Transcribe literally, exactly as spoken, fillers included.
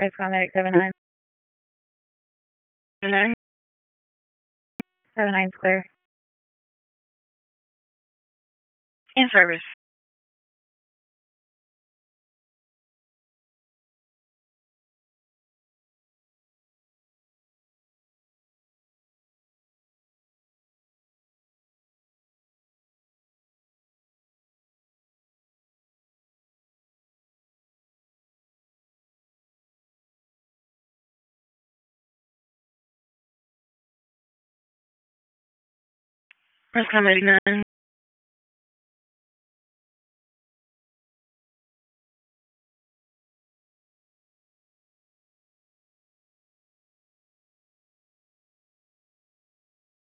It's Comedic seven nine. seven nine. seven nine clear. In service. Press Comedic nine.